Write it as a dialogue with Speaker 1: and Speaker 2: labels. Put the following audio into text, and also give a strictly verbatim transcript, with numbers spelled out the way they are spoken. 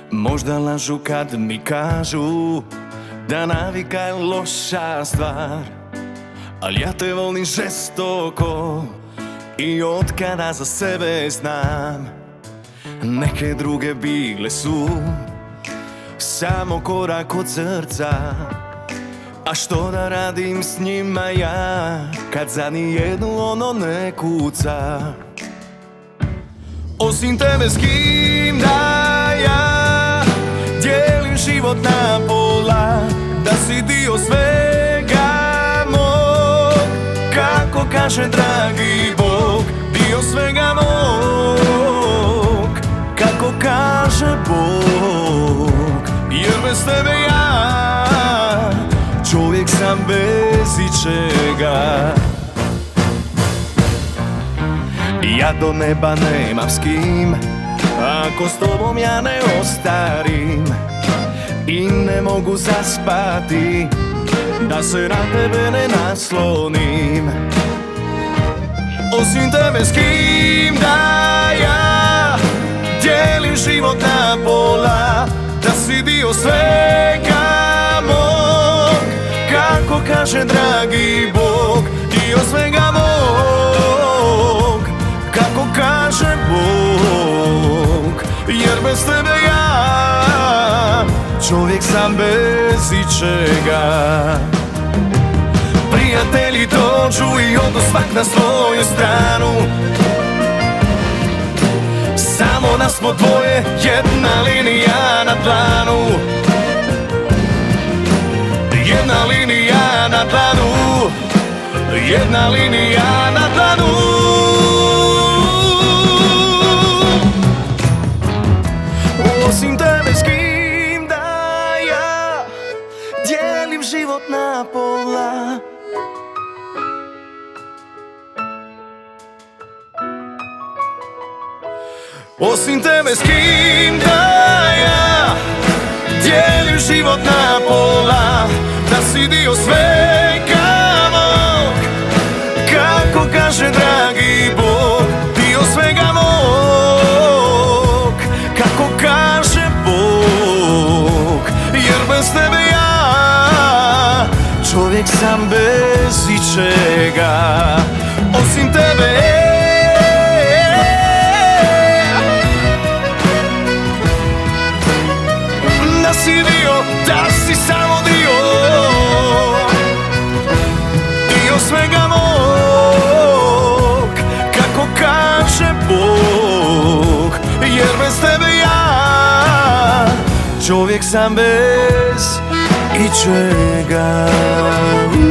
Speaker 1: Možda lažu kad mi kažu da navika je loša stvar, ali ja te volim žestoko i od kada za sebe znam. Neke druge bigle su samo korak od srca, a što da radim s njima ja kad za nijednu ono ne kuca. Osim tebe s kim da ja dijelim život na pola, da si dio svega mog, kako kaže dragi Bog, dio svega mog, kako kaže Bog. Jer bez tebe ja čovjek sam bez ičega. Ja do neba nemam s kim ako s tobom ja ne ostarim, i ne mogu zaspati da se na tebe ne naslonim. Osim tebe s kim da ja dijelim život na pola, da si dio svega mog, kako kaže dragi Bog, dio svega mog, kako kaže Bog. Jer bez tebe ja čovjek sam bez ičega. Prijatelji dođu i odu svak na svoju stranu, samo nas smo dvoje, jedna linija na dlanu, jedna linija na dlanu, jedna linija na dlanu. Osim tebe s kim da ja dijelim život na pola, osim tebe s kim da ja dijelim život na pola, da si dio svega mog, kako kaže dragi Bog, dio svega mog, kako kaže Bog. Jer bez tebe ja čovjek sam bez ičega. Osim tebe da si dio, da si samo dio, dio svega mog, kako kaže Bog. Jer bez tebe ja čovjek sam bez ičega.